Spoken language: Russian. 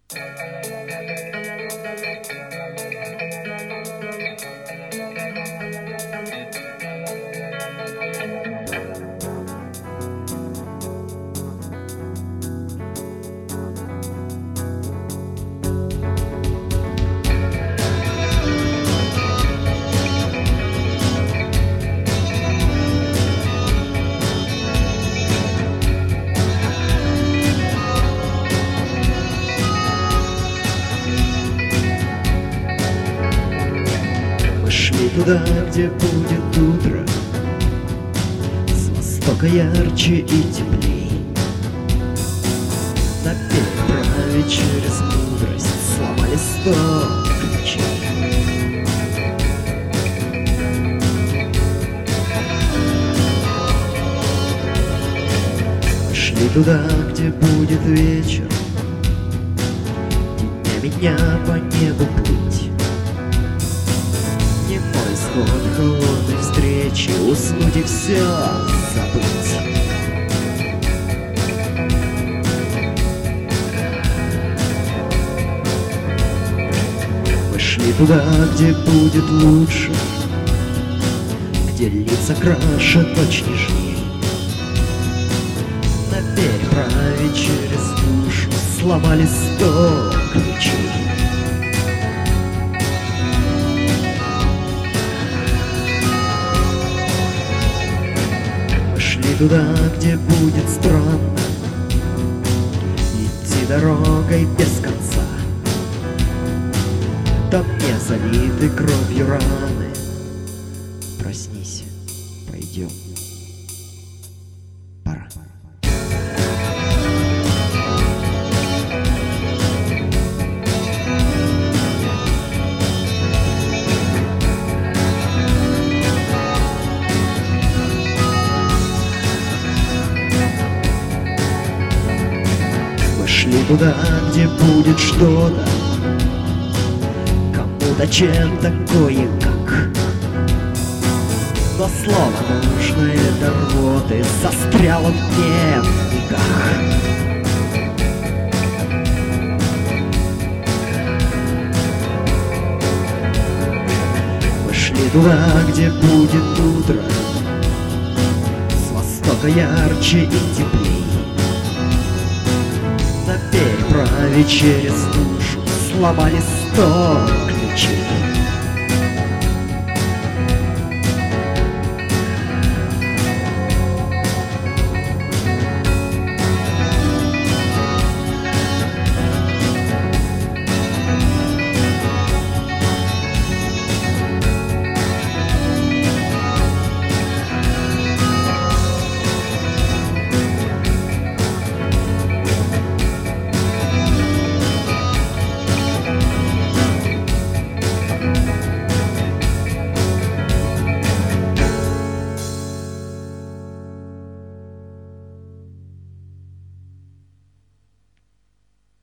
Туда, где будет утро, с востока ярче и теплей. На переправе через мудрость сломали 100 ключей. Мы шли туда, где будет вечер, дня меня по небу плыть. Исход холодной встречи, уснуть и все забыть. Мы шли туда, где будет лучше, где лица краше точь нежней. На переправе через душу сломали 100 ключей. Туда, где будет странно идти дорогой без конца. Там не залиты кровью раны. Проснись, пойдем, пора. Шли туда, где будет что-то, кому-то чем-то кое-как. Но слово нужное до рвоты застряло в дневниках. Мы шли туда, где будет утро, с востока ярче и теплей. На переправе через душу сломали 100 ключей.